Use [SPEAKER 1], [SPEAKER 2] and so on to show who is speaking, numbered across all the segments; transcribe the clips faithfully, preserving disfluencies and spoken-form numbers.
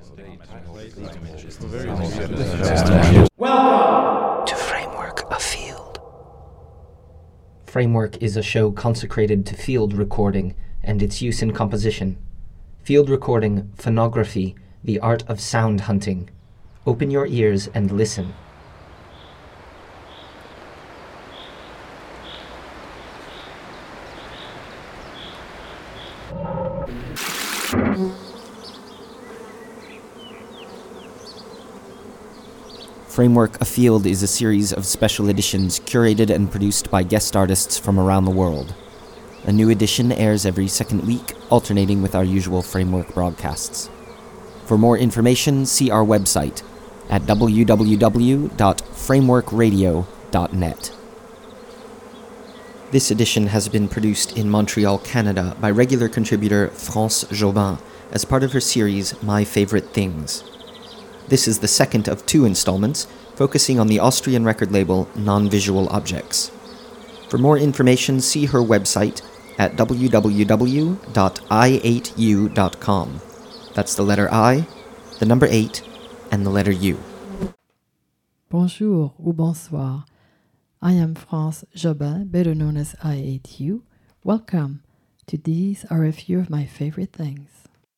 [SPEAKER 1] To Framework a Field. Framework is a show consecrated to field recording and its use in composition. Field recording, phonography, the art of sound hunting. Open your ears and listen. Framework a Field is a series of special editions curated and produced by guest artists from around the world. A new edition airs every second week, alternating with our usual Framework broadcasts. For more information, see our website at w w w dot framework radio dot net. This edition has been produced in Montreal, Canada by regular contributor France Jobin as part of her series My Favorite Things. This is the second of two installments, focusing on the Austrian record label Non-Visual Objects. For more information, see her website at w w w dot i eight u dot com. That's the letter I, the number eight, and the letter U.
[SPEAKER 2] Bonjour ou bonsoir. I am France Jobin, better known as I eight U. Welcome to These Are a Few of My Favorite Things.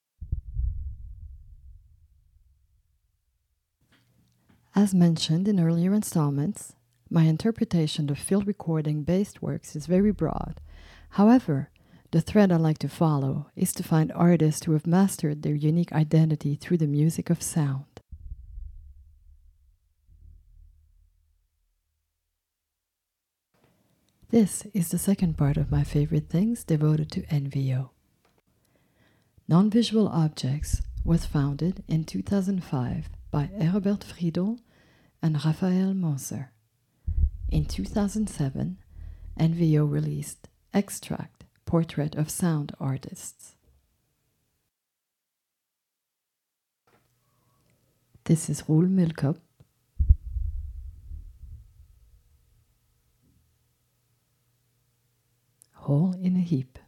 [SPEAKER 2] As mentioned in earlier installments, my interpretation of field recording-based works is very broad. However, the thread I like to follow is to find artists who have mastered their unique identity through the music of sound. This is the second part of my favorite things devoted to N V O. Non-Visual Objects was founded in two thousand five by Herbert Friedel and Raphael Moser. In two thousand seven, N V O released Extract, Portrait of Sound Artists. This is Roel Milkop. Hole in a Heap.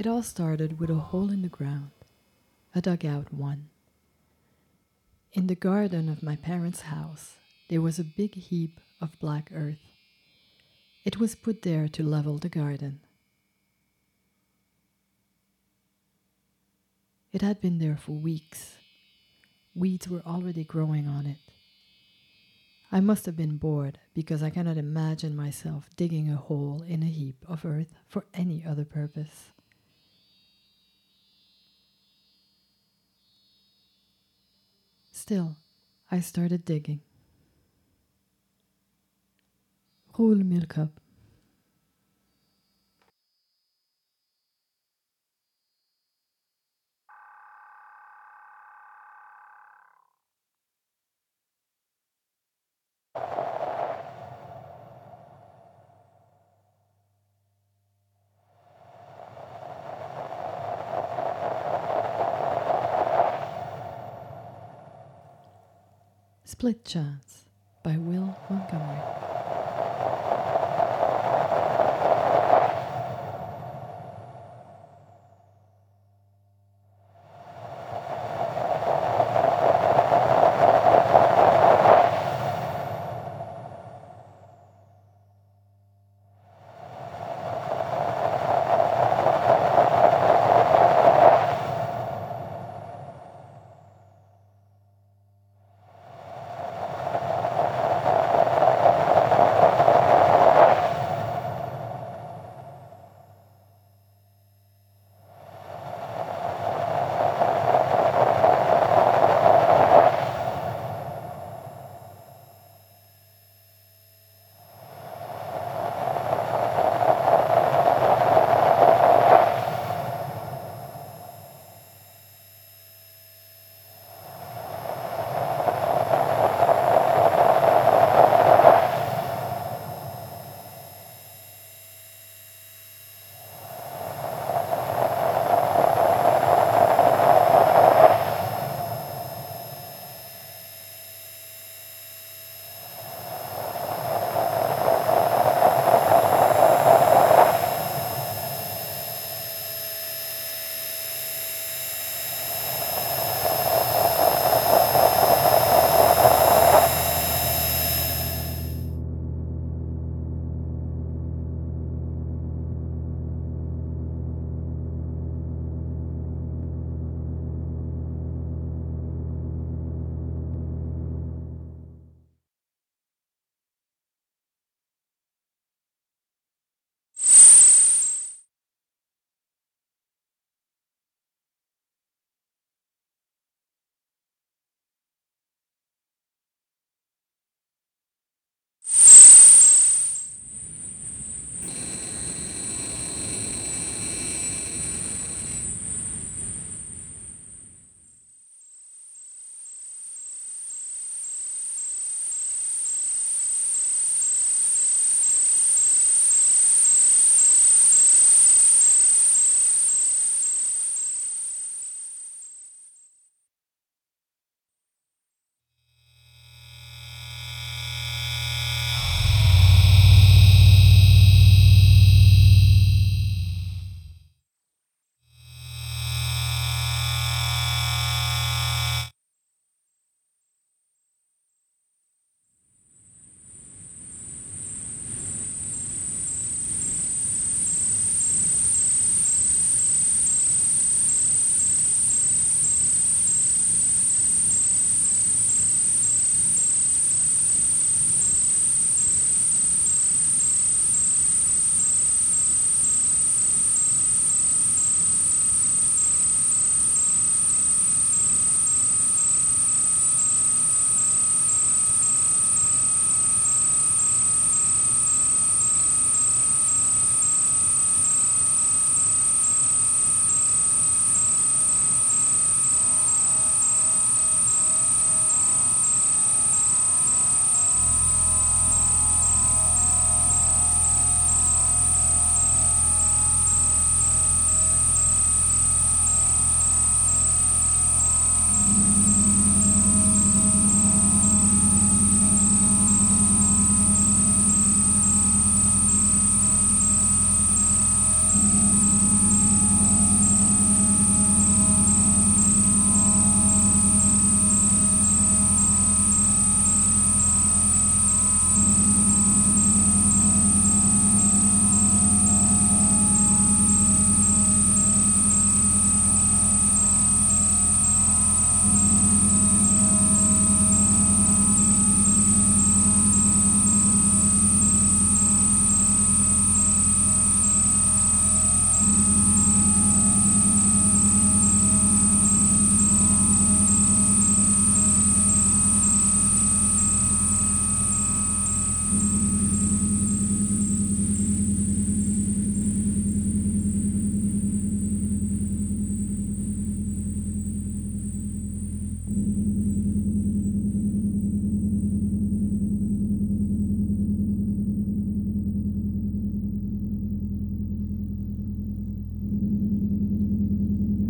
[SPEAKER 2] It all started with a hole in the ground, a dugout one. In the garden of my parents' house, there was a big heap of black earth. It was put there to level the garden. It had been there for weeks. Weeds were already growing on it. I must have been bored because I cannot imagine myself digging a hole in a heap of earth for any other purpose. Still, I started digging. Roule mille cup. Split Chance by Will Montgomery.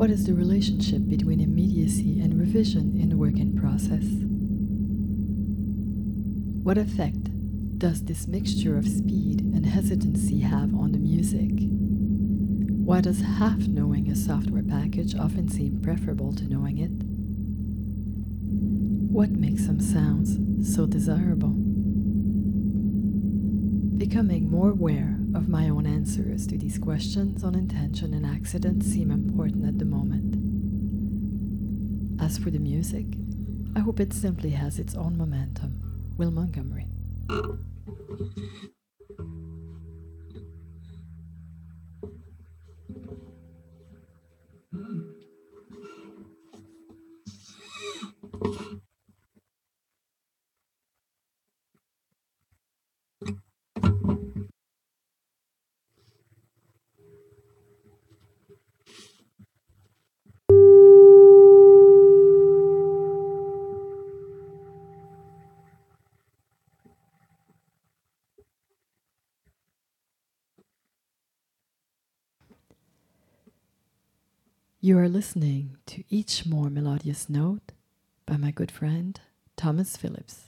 [SPEAKER 2] What is the relationship between immediacy and revision in the working process? What effect does this mixture of speed and hesitancy have on the music? Why does half knowing a software package often seem preferable to knowing it? What makes some sounds so desirable? Becoming more aware of my own answers to these questions on intention and accident seem important at the moment. As for the music, I hope it simply has its own momentum. Will Montgomery. You are listening to Each More Melodious Note by my good friend Thomas Phillips.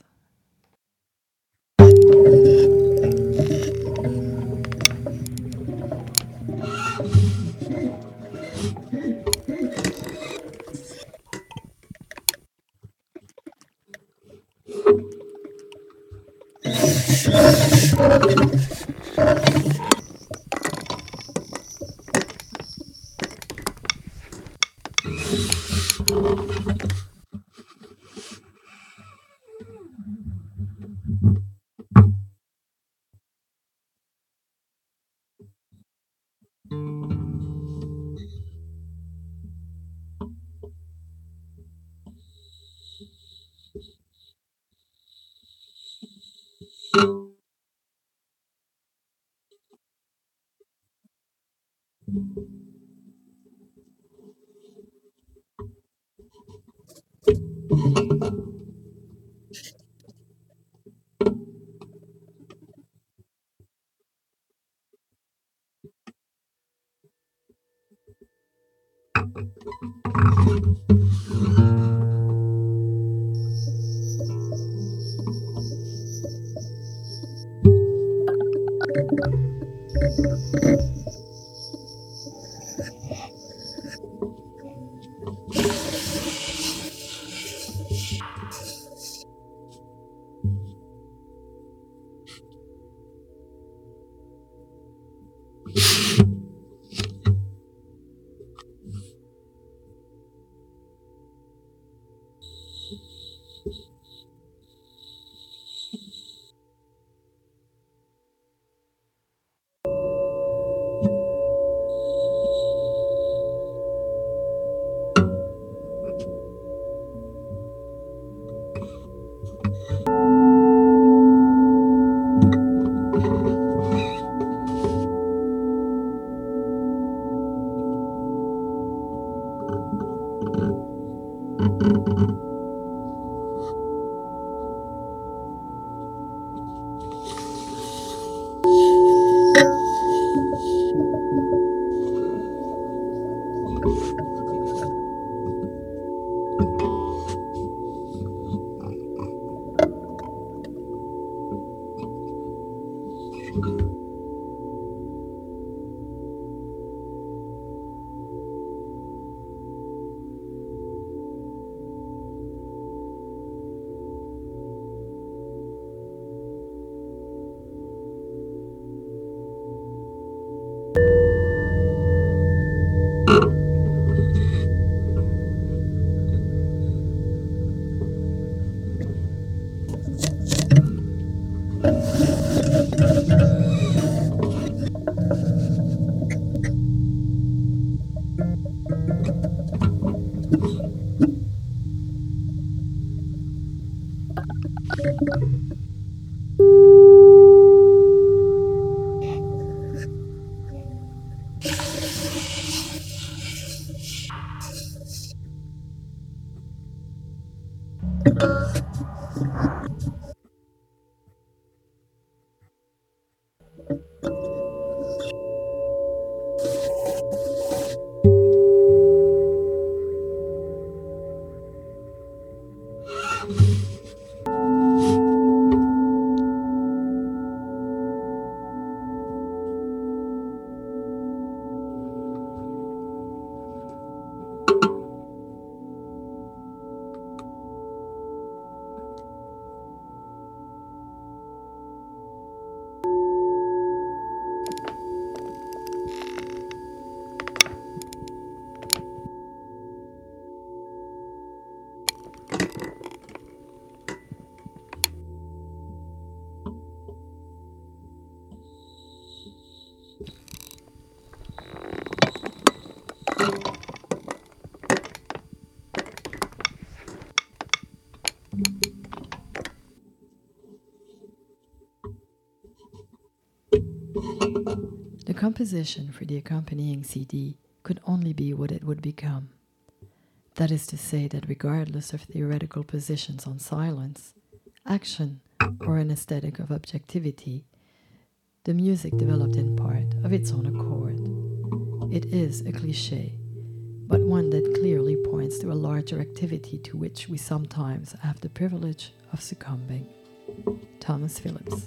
[SPEAKER 2] The composition for the accompanying C D could only be what it would become. That is to say that regardless of theoretical positions on silence, action, or an aesthetic of objectivity, the music developed in part of its own accord. It is a cliché, but one that clearly points to a larger activity to which we sometimes have the privilege of succumbing. Thomas Phillips.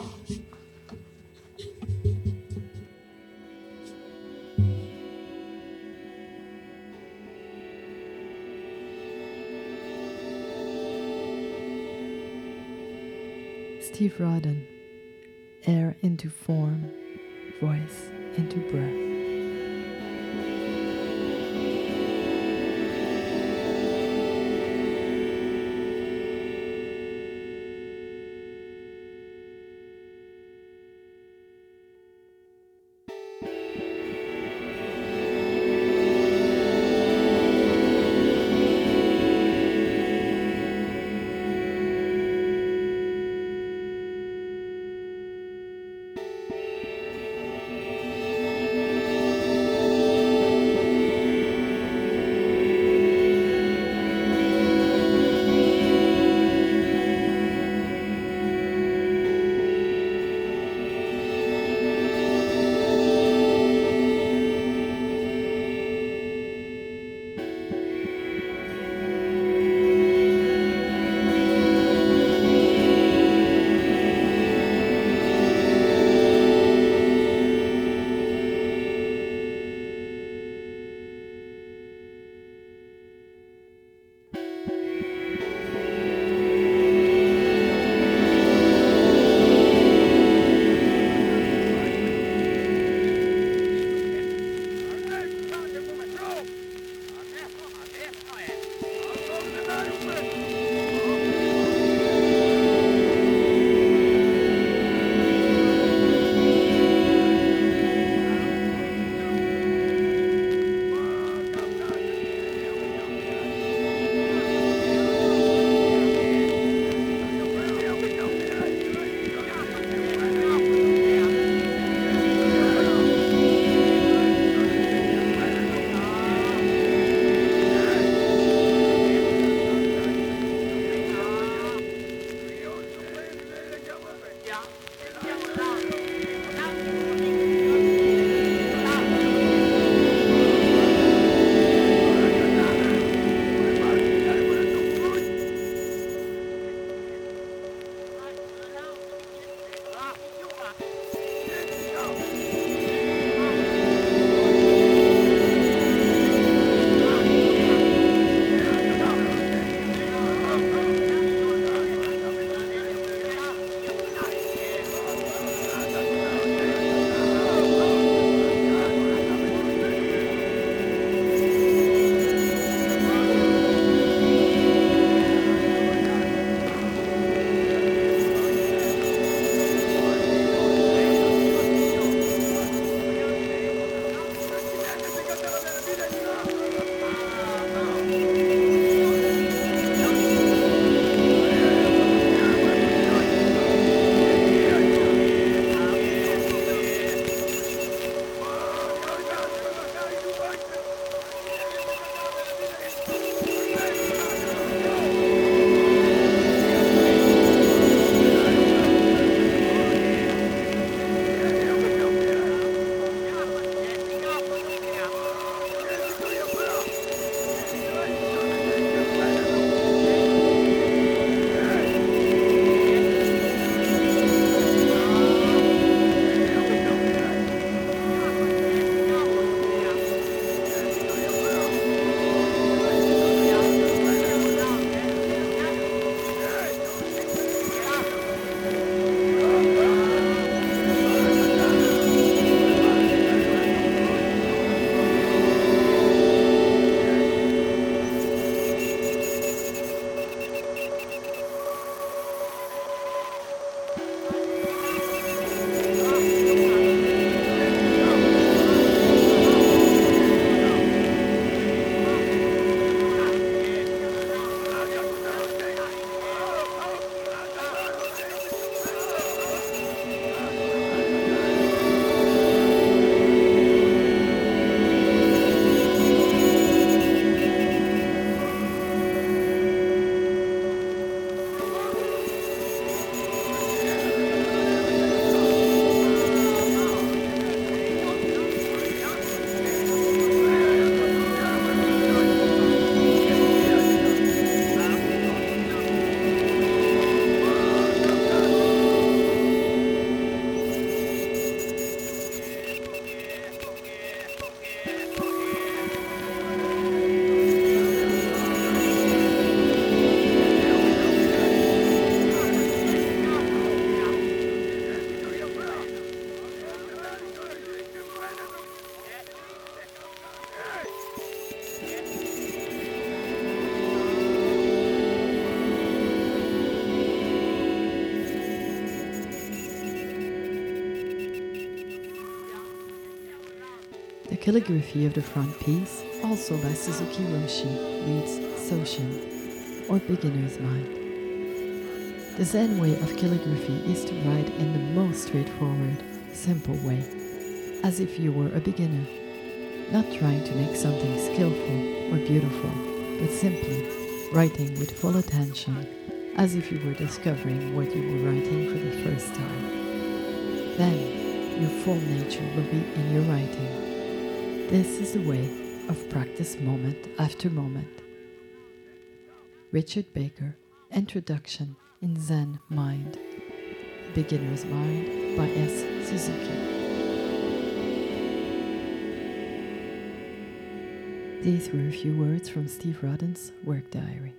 [SPEAKER 2] Steve Rodden, air into form, voice into breath. calligraphy of the front piece, also by Suzuki Roshi, reads Soshin, or beginner's mind. The Zen way of calligraphy is to write in the most straightforward, simple way, as if you were a beginner, not trying to make something skillful or beautiful, but simply writing with full attention, as if you were discovering what you were writing for the first time. Then, your full nature will be in your writing. This is the way of practice moment after moment. Richard Baker, Introduction in Zen Mind. Beginner's Mind by S. Suzuki. These were a few words from Steve Rodden's work diary.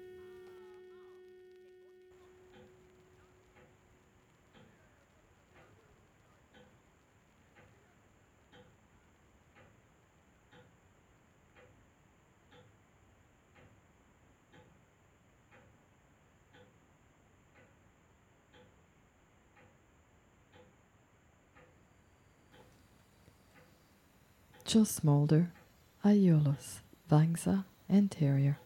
[SPEAKER 2] Joe Smolder, Aiolos, Vangsa, Anterior.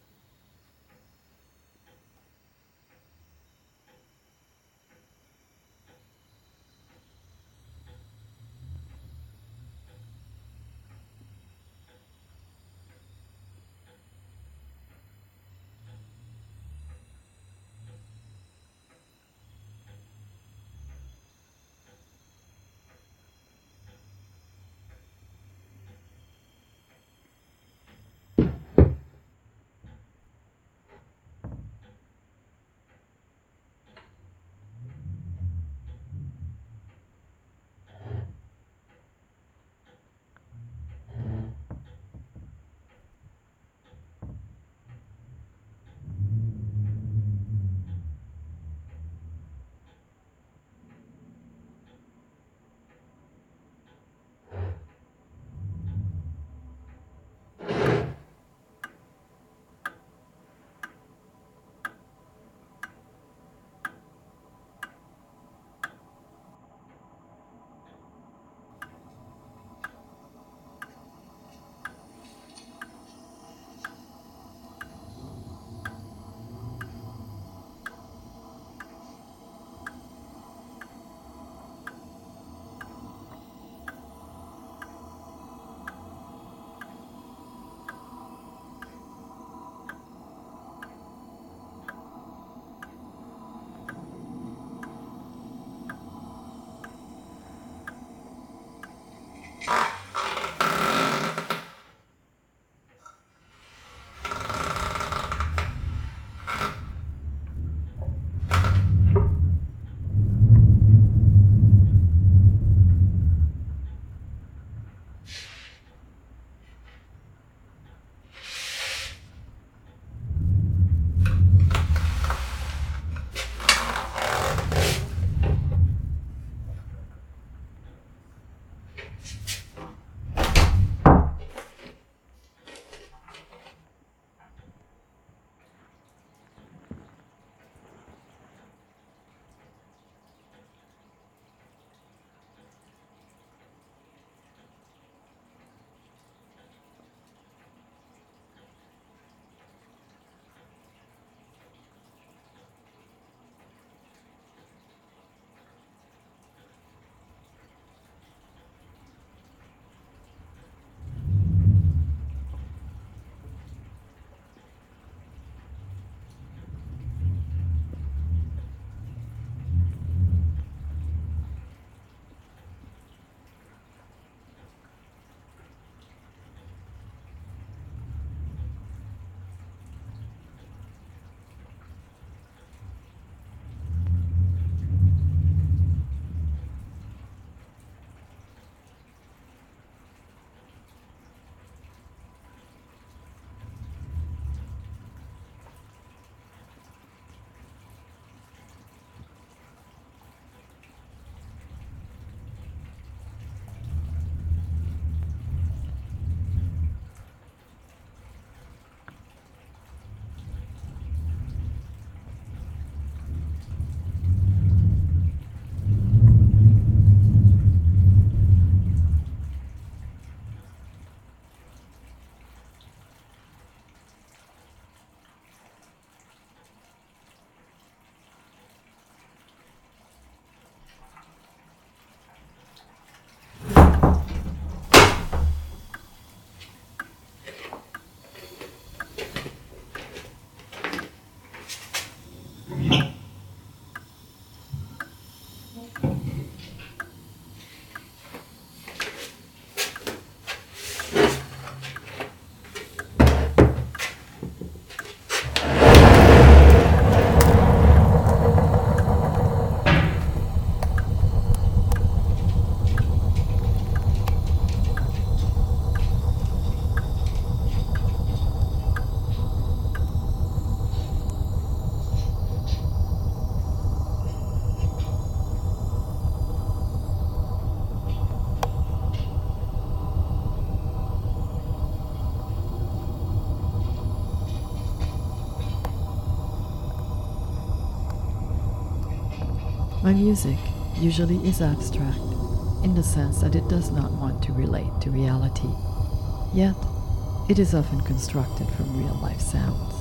[SPEAKER 2] My music usually is abstract, in the sense that it does not want to relate to reality, yet it is often constructed from real-life sounds.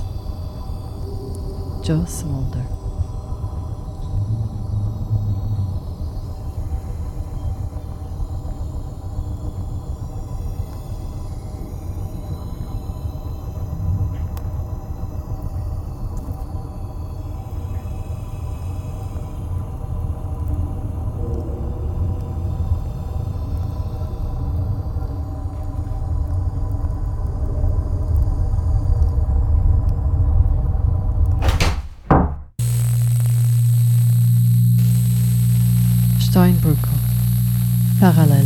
[SPEAKER 2] Joe Smolder. Steinbrücker. Parallel.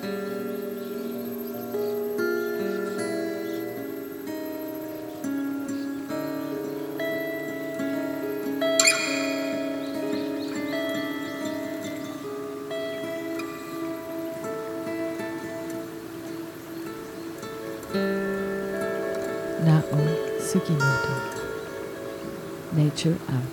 [SPEAKER 2] Nao Sugimoto. Nature Out.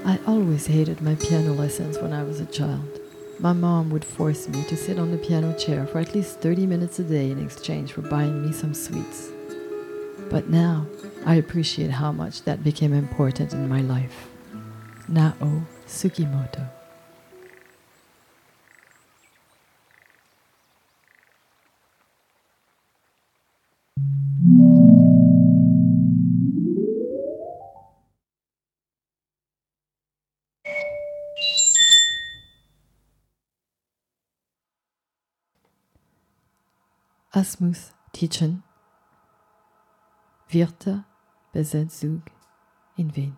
[SPEAKER 2] I always hated my piano lessons when I was a child. My mom would force me to sit on the piano chair for at least thirty minutes a day in exchange for buying me some sweets. But now, I appreciate how much that became important in my life. Nao Tsukimoto. Asmus Tietjen, Virta Bezenzug in Wien.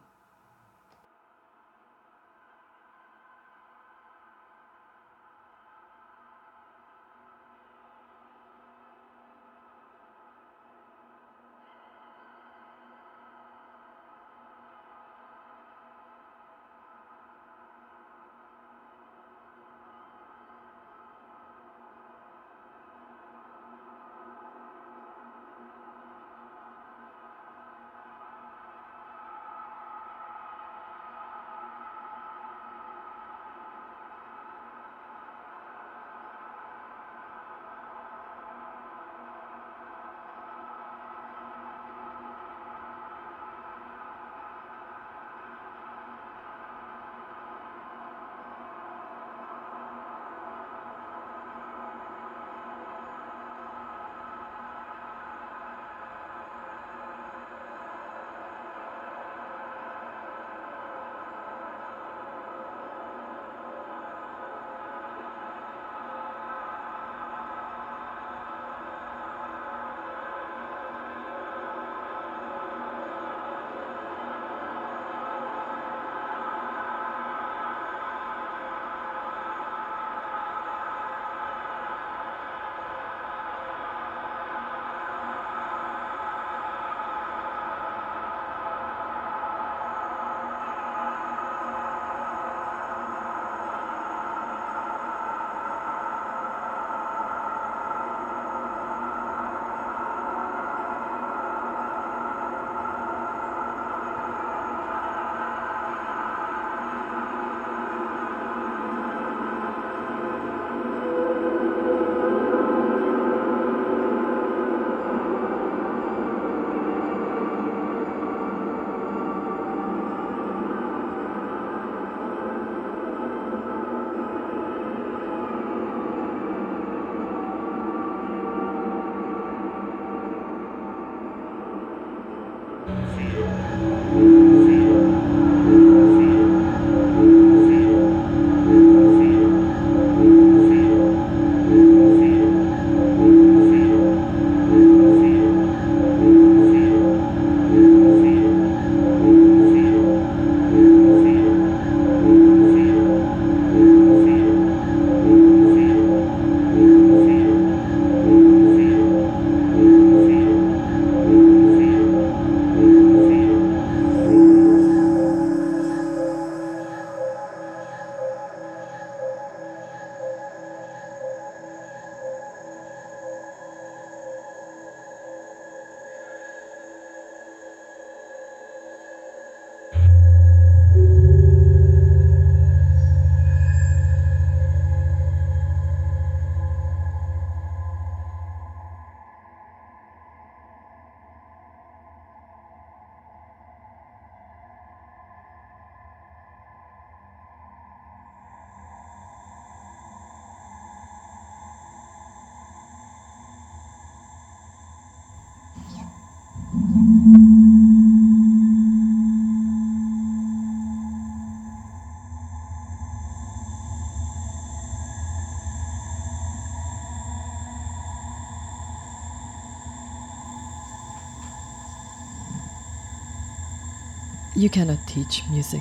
[SPEAKER 2] You cannot teach music.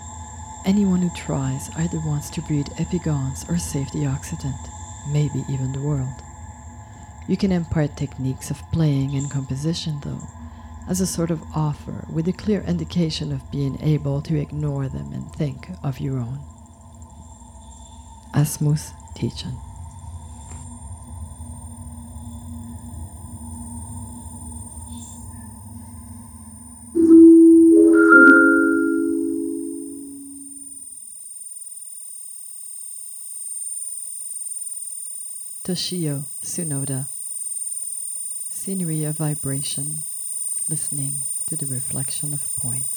[SPEAKER 2] Anyone who tries either wants to breed epigons or save the Occident, maybe even the world. You can impart techniques of playing and composition, though, as a sort of offer with a clear indication of being able to ignore them and think of your own. Asmus Tietjen. Toshio Tsunoda. Scenery of vibration, listening to the reflection of points.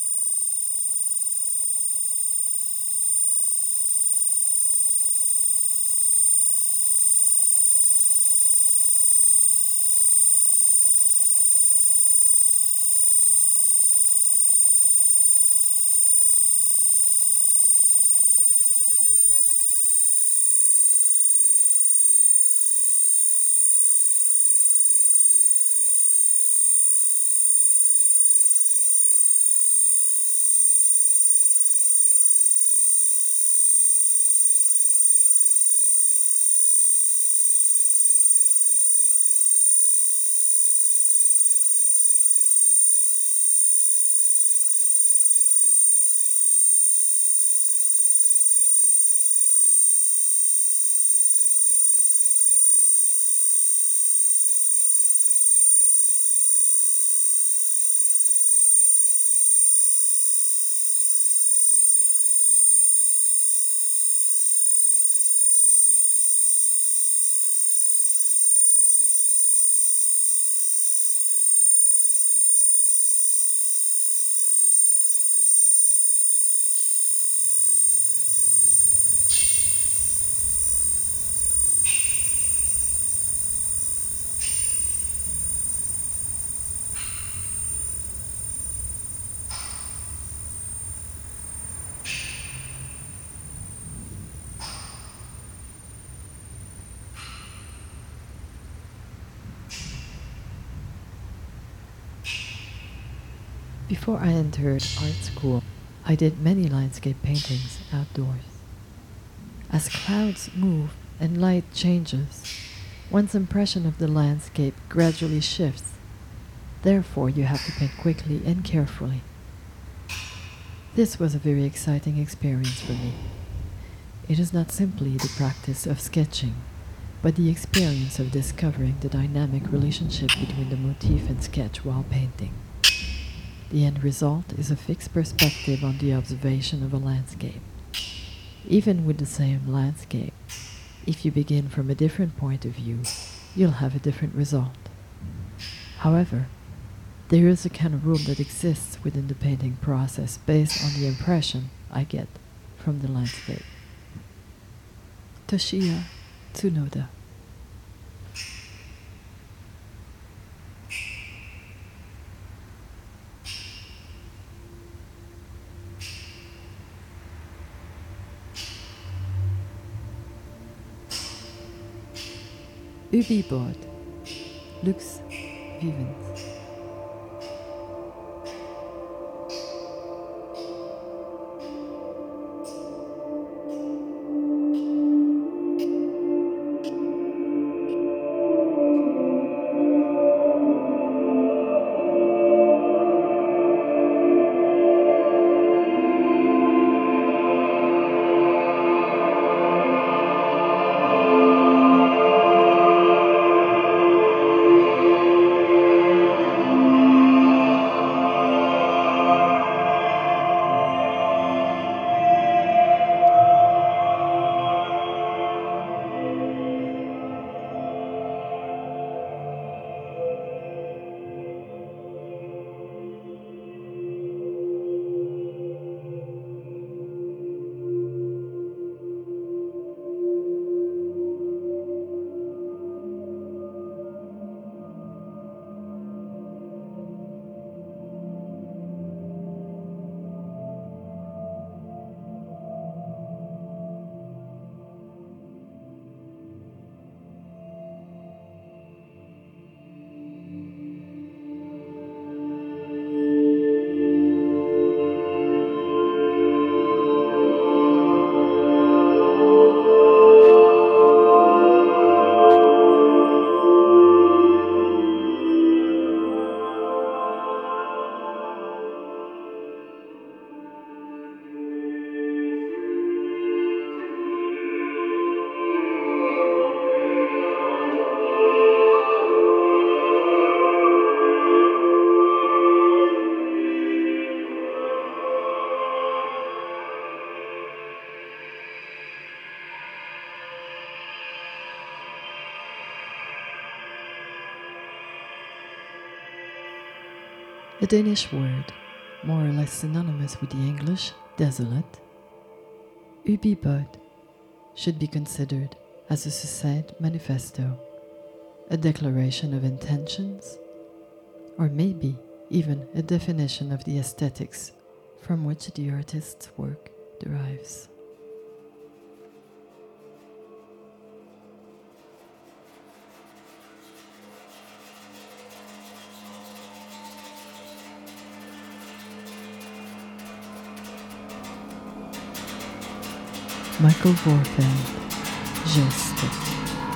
[SPEAKER 2] Before I entered art school, I did many landscape paintings outdoors. As clouds move and light changes, one's impression of the landscape gradually shifts. Therefore, you have to paint quickly and carefully. This was a very exciting experience for me. It is not simply the practice of sketching, but the experience of discovering the dynamic relationship between the motif and sketch while painting. The end result is a fixed perspective on the observation of a landscape. Even with the same landscape, if you begin from a different point of view, you'll have a different result. However, there is a kind of rule that exists within the painting process based on the impression I get from the landscape. Toshio Tsunoda. Ubibord, Lux Vivens. The Danish word, more or less synonymous with the English desolate, ubibod, should be considered as a succinct manifesto, a declaration of intentions, or maybe even a definition of the aesthetics from which the artist's work derives. Michael Vorfeld, Geste.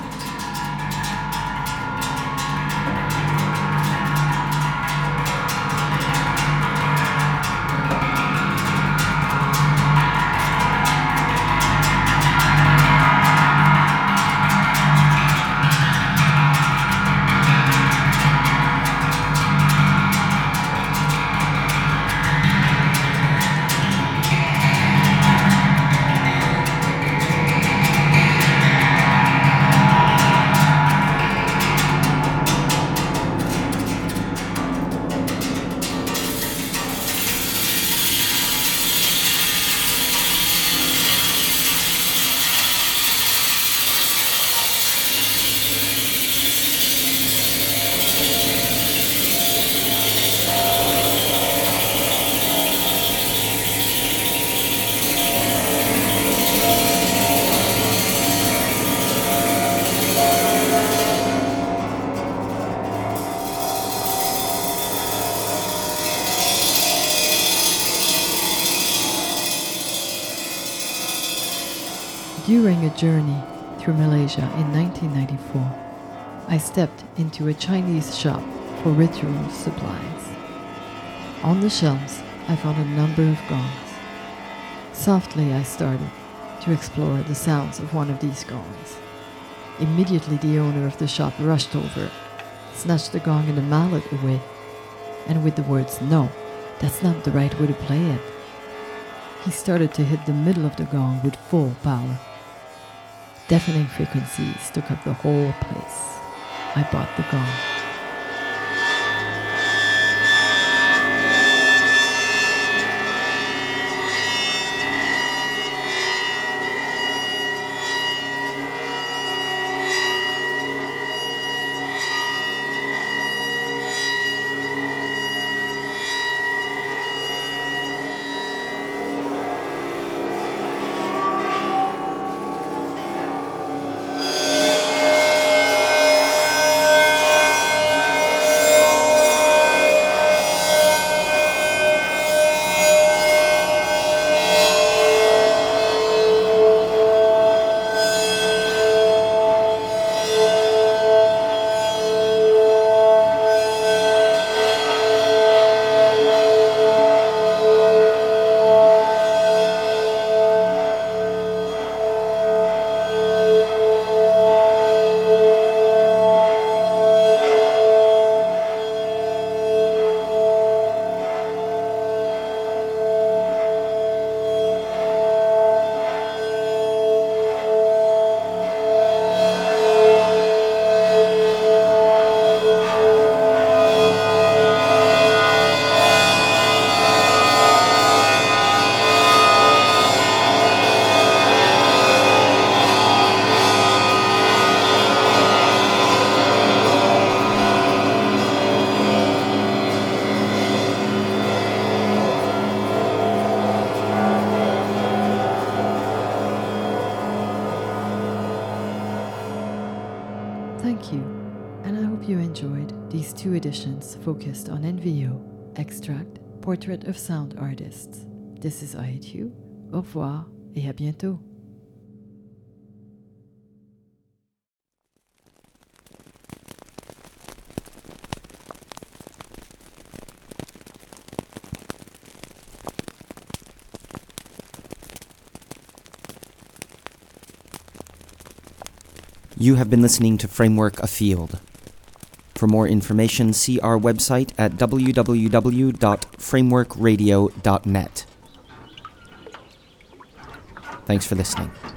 [SPEAKER 2] During a journey through Malaysia in nineteen ninety-four, I stepped into a Chinese shop for ritual supplies. On the shelves, I found a number of gongs. Softly, I started to explore the sounds of one of these gongs. Immediately, the owner of the shop rushed over, snatched the gong and the mallet away, and with the words, "No, that's not the right way to play it," he started to hit the middle of the gong with full power. Deafening frequencies took up the whole place. I bought the gong. Thank you, and I hope you enjoyed these two editions focused on N V O, Extract, Portrait of Sound Artists. This is I Hate You. Au revoir et à bientôt.
[SPEAKER 1] You have been listening to Framework Afield. For more information, see our website at w w w dot framework radio dot net. Thanks for listening.